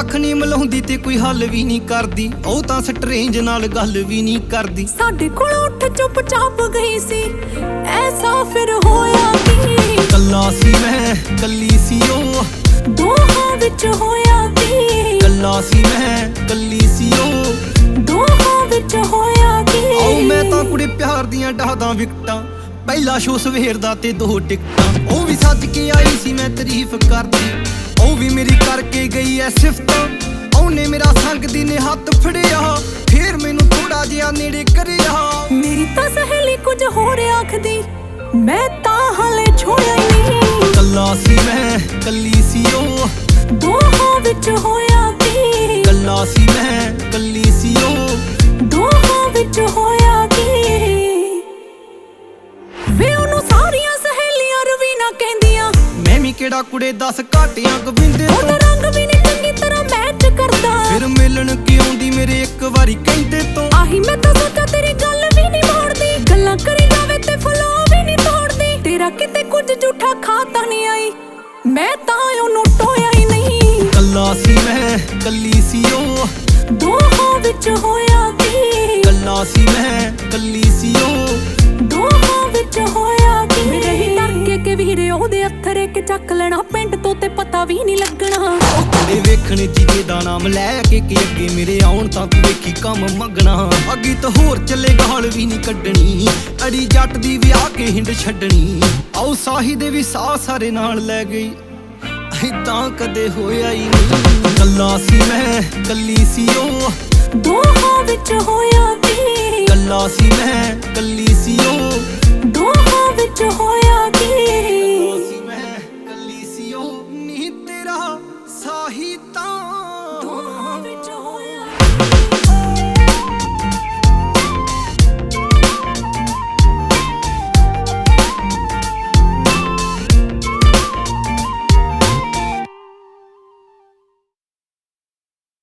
ਕੱਖ ਨਹੀਂ ਮਿਲਾਉਂਦੀ ਤੇ ਕੋਈ ਹੱਲ ਵੀ ਨਹੀਂ ਕਰਦੀ, ਉਹ ਤਾਂ ਸਟਰੇਂਜ ਨਾਲ ਗੱਲ ਵੀ ਨਹੀਂ ਕਰਦੀ। ਸਾਡੇ ਕੋਲ ਉੱਠ ਚੁੱਪ ਚਾਪ ਗਈ ਸੀ, ਐਸਾ ਫਿਰ ਹੋਇਆ ਕੀ? ਕੱਲਾ ਸੀ ਮੈਂ ਕੱਲੀ ਸੀ ਉਹ, ਦੋਹਾਂ ਵਿੱਚ ਹੋਇਆ ਕੀ? ਕੱਲਾ ਸੀ ਮੈਂ ਕੱਲੀ ਸੀ ਉਹ, ਦੋਹਾਂ ਵਿੱਚ ਹੋਇਆ ਕੀ? ਆਓ ਮੈਂ ਤਾਂ ਕੁੜੇ ਪਿਆਰ ਦੀਆਂ ਡਾਹਦਾਂ ਵਿਕਟਾਂ, ਪਹਿਲਾ ਸ਼ੋ ਸਵੇਰ ਦਾ ਤੇ 2 ਟਿਕਟਾਂ। ਉਹ ਵੀ ਸੱਜ ਕੇ ਆਈ ਸੀ ਮੈਂ ਤਾਰੀਫ ਕਰਦੀ, ਉਹ ਵੀ ਮੇਰੀ ਕਰਕੇ ਗਈ ਐ ਸਿਫਤਾਂ। ਉਹਨੇ ਮੇਰਾ ਸੰਗ ਦੀ ਨੇ ਹੱਥ ਫੜਿਆ, ਫੇਰ ਮੈਨੂੰ ਥੋੜਾ ਜਿਹਾ ਨੇੜੇ ਕਰਿਆ। ਮੇਰੀ ਤਾਂ ਸਹੇਲੀ ਕੁਝ ਹੋਰ ਆਖਦੀ, ਮੈਂ ਤਾਂ ਹਾਲੇ ਛੋੜਿਆ ਹੀ ਨਹੀਂ। ਕੱਲਾ ਸੀ ਮੈਂ ਕੱਲੀ ਸੀ ਉਹ, ਦੋਹਾਂ ਵਿੱਚ ਹੋਇਆ ਕੀ? ਕੱਲਾ ਸੀ ਮੈਂ ਕੱਲੀ ਸੀ ਉਹ, ਦੋਹਾਂ ਵਿੱਚ ਹੋਇਆ ਕੀ? ਵੇ ਉਹਨੂੰ ਸਾਰੀਆਂ ਸਹੇਲੀਆਂ ਰਵੀਨਾ ਕਹਿੰਦੀਆਂ, ਮੈਂ ਵੀ ਕਿਹੜਾ ਕੁੜੇ 10 ਘਾਟਿਆਂ ਗੋਬਿੰਦੇ ਉਹਦਾ ਰੰਗ ਵੀ ਨਹੀਂ ਚੰਗੀ ਤਰ੍ਹਾਂ ਮੈਚ ਕਰਦਾ। ਫਿਰ ਮਿਲਣ ਕਿ ਆਉਂਦੀ ਮੇਰੇ ਇੱਕ ਵਾਰੀ ਕਹਿੰਦੇ ਤੋਂ, ਆਹੀ ਮੈਂ ਤਾਂ ਸੋਚਾਂ ਤੇਰੀ ਗੱਲ ਵੀ ਨਹੀਂ ਮੋੜਦੀ, ਗੱਲਾਂ ਕਰੀ ਜਾਵੇ ਤੇ ਫਲੋ ਵੀ ਨਹੀਂ ਤੋੜਦੀ। ਤੇਰਾ ਕਿਤੇ ਕੁਝ ਝੂਠਾ ਖਾ ਤਾਂ ਨਹੀਂ ਆਈ, ਮੈਂ ਤਾਂ ਉਹਨੂੰ ਟੋਇਆ ਹੀ ਨਹੀਂ। ਕੱਲਾ ਸੀ ਮੈਂ ਕੱਲੀ ਸੀ ਉਹ, ਦੋਹਾਂ ਵਿੱਚ ਹੋਇਆ ਕੀ? ਕੱਲਾ ਸੀ ਮੈਂ ਕੱਲੀ ਸੀ ਉਹ, ਦੋਹਾਂ ਵਿੱਚ ਹੋਇਆ ਕੀ? ਮੇਰੇ ਹੀ ਡਰ ਕੇ ਵੀਰੇ ਉਹਦੇ ਅੱਥਰ ਇੱਕ ਚੱਕ ਲੈਣਾ ਪਿੰਡ ਤੋਂ ਤੇ ਪਤਾ ਵੀ ਨਹੀਂ ਲੱਗਣਾ। ਉਹ ਕੁੜੇ ਵੇਖਣ ਜਿਹਦੇ ਦਾ ਨਾਮ ਲੈ ਕੇ ਅੱਗੇ ਮੇਰੇ ਆਉਣ ਤਾਂ ਤੂੰ ਵੇਖੀ ਕੰਮ ਮੰਗਣਾ। ਅੱਗੇ ਤਾਂ ਹੋਰ ਚੱਲੇ ਗਾਲ ਵੀ ਨਹੀਂ ਕੱਢਣੀ, ਅੜੀ ਜੱਟ ਦੀ ਵਿਆਹ ਕੇ ਹਿੰਡ ਛੱਡਣੀ। ਆਓ ਸਾਹੀ ਦੇ ਵੀ ਸਾਹ ਸਾਰੇ ਨਾਲ ਲੈ ਗਈ, ਏਦਾਂ ਕਦੇ ਹੋਇਆ ਹੀ ਨਹੀਂ। ਕੱਲਾ ਸੀ ਮੈਂ ਕੱਲੀ ਸੀ ਉਹ, ਦੋਹਾਂ ਵਿੱਚ ਹੋਇਆ ਕੀ? ਕੱਲਾ ਸੀ ਮੈਂ ਕੱਲੀ ਸੀ ਉਹ,